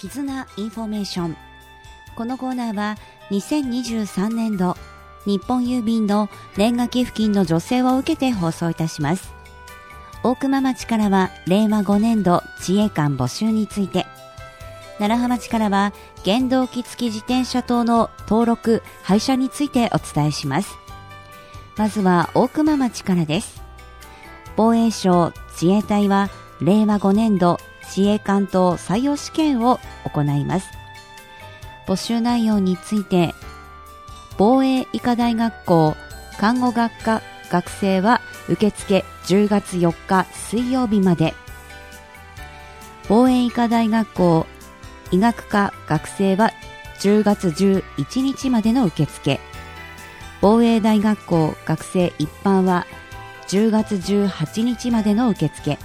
絆インフォメーション。このコーナーは2023年度日本郵便の年賀寄付金の助成を受けて放送いたします。大熊町からは令和5年度自衛官募集について、楢葉町からは原動機付き自転車等の登録廃車についてお伝えします。まずは大熊町からです。防衛省自衛隊は令和5年度自衛官等採用試験を行います。募集内容について、防衛医科大学校看護学科学生は受付10月4日水曜日まで、防衛医科大学校医学科学生は10月11日までの受付、防衛大学校学生一般は10月18日までの受付。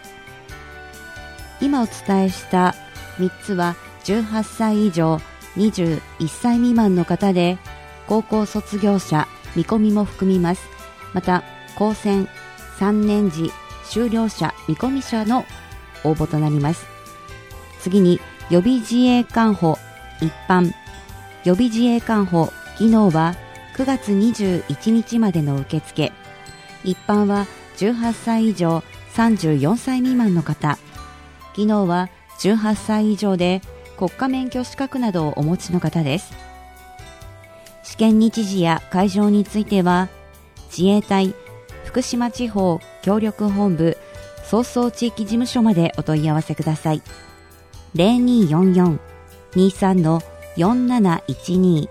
今お伝えした3つは18歳以上21歳未満の方で、高校卒業者見込みも含みます。また高専3年次修了者見込み者の応募となります。次に予備自衛官補一般、予備自衛官補技能は9月21日までの受付、一般は18歳以上34歳未満の方、技能は18歳以上で国家免許資格などをお持ちの方です。試験日時や会場については、自衛隊福島地方協力本部早々地域事務所までお問い合わせください。0244-23-4712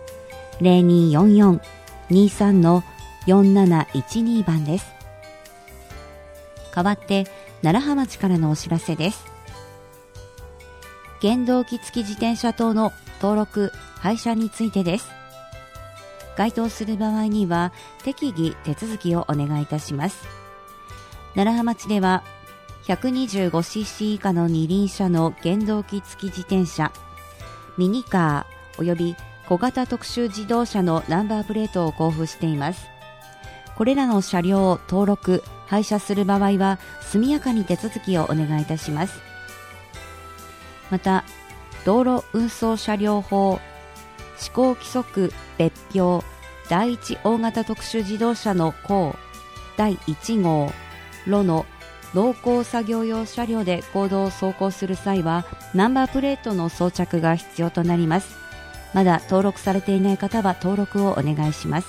0244-23-4712 番です。代わって楢葉町からのお知らせです。原動機付き自転車等の登録廃車についてです。該当する場合には適宜手続きをお願いいたします。楢葉町では 125cc 以下の二輪車の原動機付き自転車、ミニカーおよび小型特殊自動車のナンバープレートを交付しています。これらの車両を登録廃車する場合は速やかに手続きをお願いいたします。また道路運送車両法施行規則別表第一大型特殊自動車の項第1号路の農耕作業用車両で公道を走行する際はナンバープレートの装着が必要となります。まだ登録されていない方は登録をお願いします。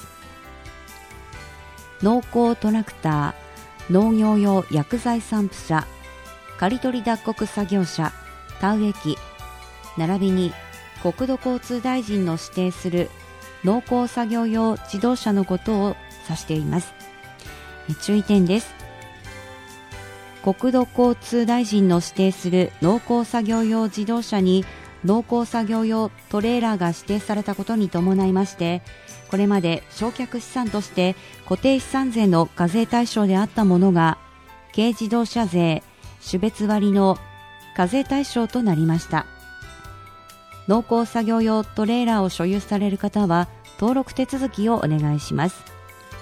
農耕トラクター、農業用薬剤散布車、刈り取り脱穀作業車、田植え機並びに国土交通大臣の指定する農耕作業用自動車のことを指しています。注意点です。国土交通大臣の指定する農耕作業用自動車に農耕作業用トレーラーが指定されたことに伴いまして、これまで償却資産として固定資産税の課税対象であったものが軽自動車税種別割の課税対象となりました。農耕作業用トレーラーを所有される方は登録手続きをお願いします。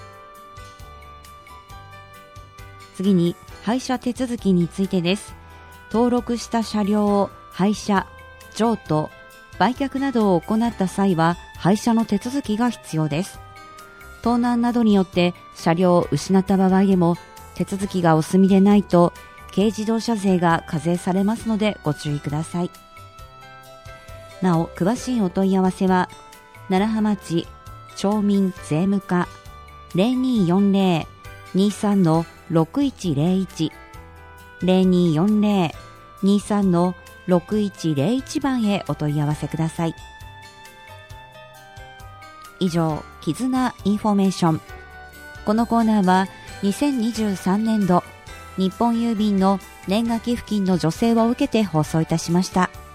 次に廃車手続きについてです。登録した車両を廃車、譲渡、売却などを行った際は廃車の手続きが必要です。盗難などによって車両を失った場合でも手続きがお済みでないと軽自動車税が課税されますのでご注意ください。なお詳しいお問い合わせは楢葉町町民税務課 0240-23-6101 0240-23-6101 番へお問い合わせください。以上、絆インフォメーション。このコーナーは2023年度日本郵便の年賀寄付金の助成を受けて放送いたしました。